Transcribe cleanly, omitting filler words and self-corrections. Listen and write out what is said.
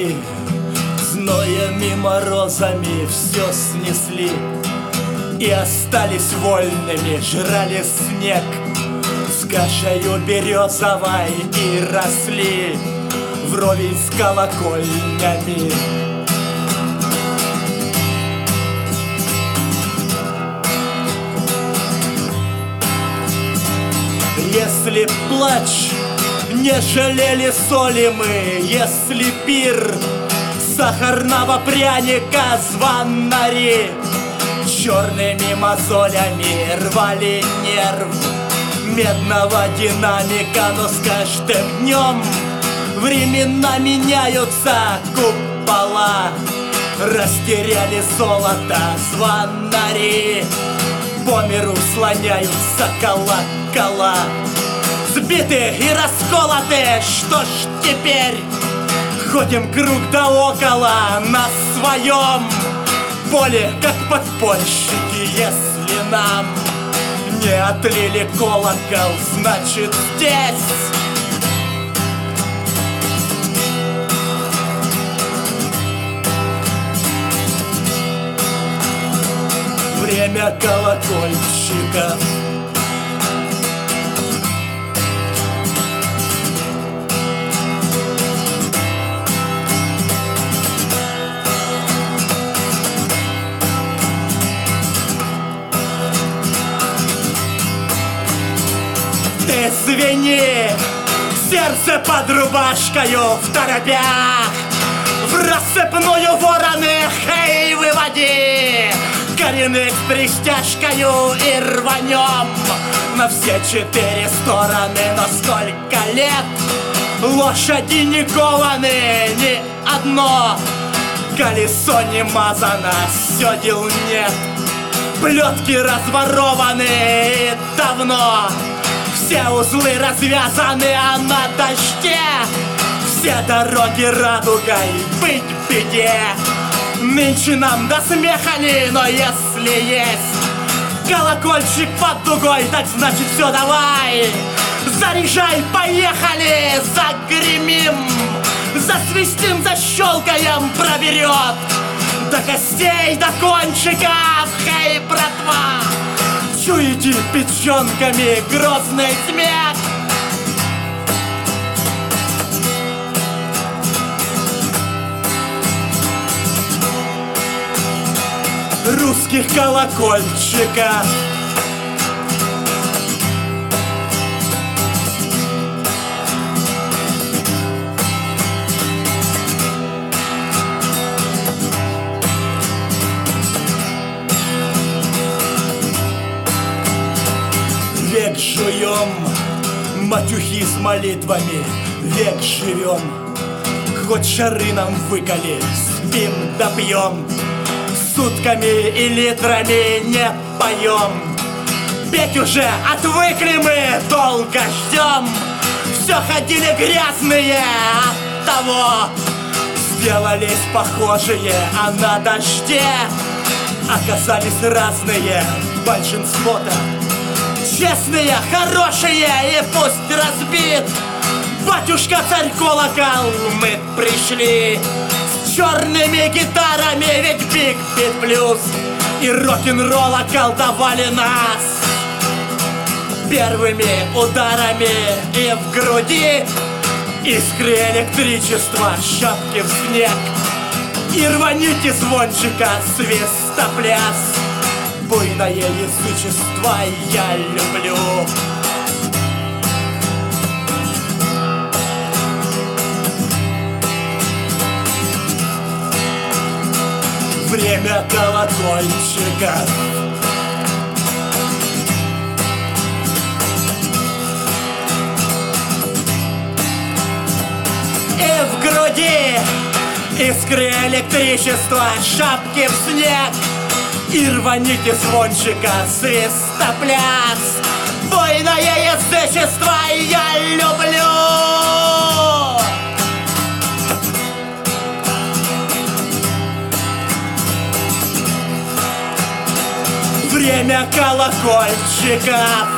ушли, зноями морозами все снесли, и остались вольными, жрали снег с кашею березовой и росли вровень с колокольнями. Если плач не жалели соли мы, если пир сахарного пряника звонари черными мозолями рвали нерв медного динамика, но с каждым днем времена меняются, купола растеряли золото, звонари по миру слоняются, колокола сбиты и расколоты. Что ж теперь? Ходим круг да около на своем поле, как подпольщики. Если нам не отлили колокол, значит здесь время колокольчиков. Ты звени, сердце под рубашкою в торопях, в рассыпную вороны, хей, выводи коренных пристяжкою и рванем на все четыре стороны. Но сколько лет лошади не кованы, ни одно колесо не мазано, седел нет, плетки разворованы и давно все узлы развязаны, а на дожде все дороги радугой быть в беде. Нынче нам до смеха ли, но если есть колокольчик под дугой, так значит все, давай заряжай, поехали, загремим, засвистим, защелкаем, проберет до костей, до кончиков, хей, братва, чуете печенками грозный смех? Русских колокольчиков. Век жуем матюхи с молитвами, век живем, хоть шары нам выколи, спим да пьем, сутками и литрами не поем. Петь уже отвыкли мы, долго ждем, все ходили грязные, от того сделались похожие, а на дожде оказались разные. Большинство-то честные, хорошие, и пусть разбит батюшка царь колокол, мы пришли с черными гитарами, ведь Биг Бит Блюз и рок-н-ролл околдовали нас первыми ударами, и в груди искры электричества, шапки в снег, и рваните звончика, свистопляс. Буйное язычество я люблю. Время колокольчиков. И в груди искры электричества, шапки в снег, и рваните звончика, свистопляс. Буйное язычество я люблю. Время колокольчиков.